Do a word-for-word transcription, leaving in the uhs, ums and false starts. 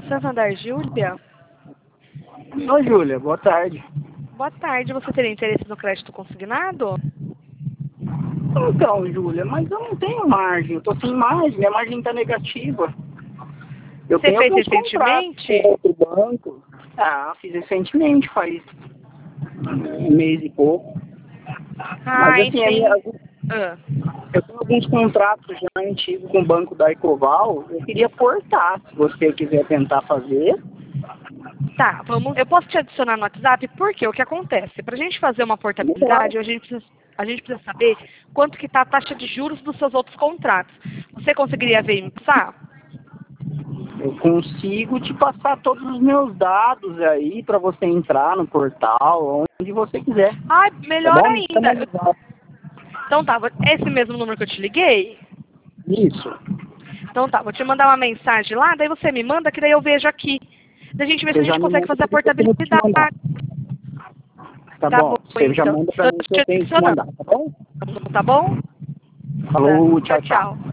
Santander, Júlia? Oi, Júlia, boa tarde. Boa tarde, você teria interesse no crédito consignado? Então, Júlia, mas eu não tenho margem, eu tô sem margem, minha margem tá negativa. Eu Você tenho fez alguns recentemente? contratos com outro banco. Ah, fiz recentemente, faz um mês e pouco. Ah, Mas assim, a minha, entendi. Ah. eu tenho alguns contratos já antigos com o banco da Ecoval, eu queria portar, se você quiser tentar fazer. Tá, vamos. Eu posso te adicionar no WhatsApp porque o que acontece? Para a gente fazer uma portabilidade, a gente precisa, a gente precisa saber quanto que está a taxa de juros dos seus outros contratos. Você conseguiria ver e me passar? Eu consigo te passar todos os meus dados aí para você entrar no portal, onde você quiser. Ai, Tá melhor bom? Me chama no ainda. zap. Então tá, vou- é esse mesmo número que eu te liguei? Isso. Então tá, vou te mandar uma mensagem lá, daí você me manda, que daí eu vejo aqui. Daí a gente vê se a Você já gente me consegue manda fazer a tudo que eu tenho que te mandar. portabilidade. Tá Tá bom. bom, Você já então. manda para Eu mim que te eu tenho que te adicionando, mandar, tá bom? tá bom? Tá. Falou, Tchau, tchau, tchau. tchau.